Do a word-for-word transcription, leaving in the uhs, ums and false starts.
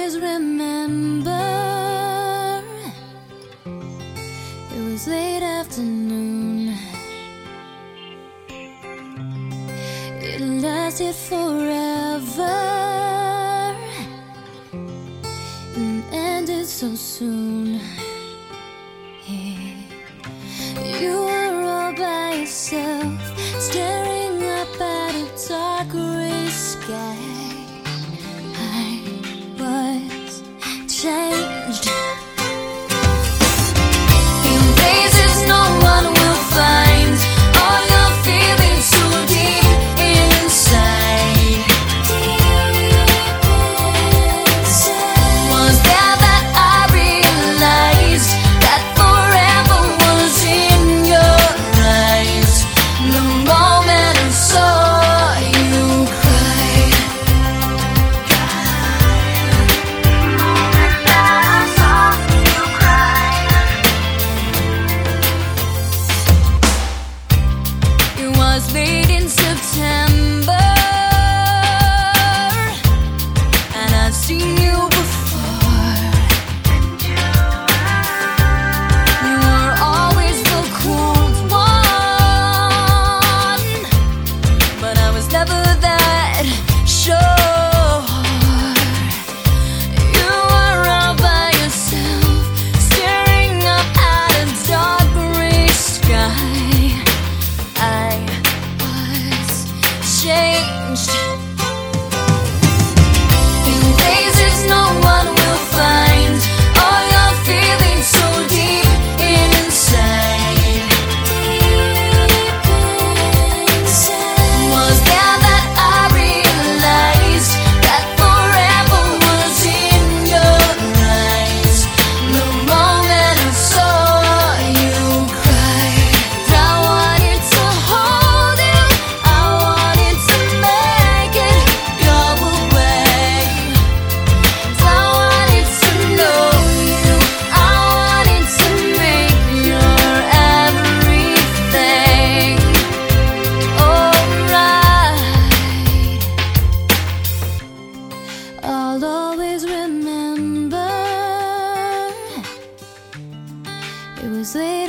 always remember it was late afternoon. It lasted forever and ended so soon. Yeah. You were all by yourself, staring up at a dark gray sky. I was changed in places no one will find. All your feelings so deep inside. Deep inside. Was there that I realized that forever was in your eyes. The moment I saw you cry. It was late in September, and I'd seen you before. You were always the cool one, but I was never that sure. You were all by yourself, staring up at a dark gray sky. I was changed in places no one will find. All your feelings so deep inside. Deep inside. Was there that I realized that forever was in your eyes. The moment I saw you cry, I wanted to hold you, I wanted to make it go away. I wanted to know you, I wanted to make your everything alright. I'll always remember it was late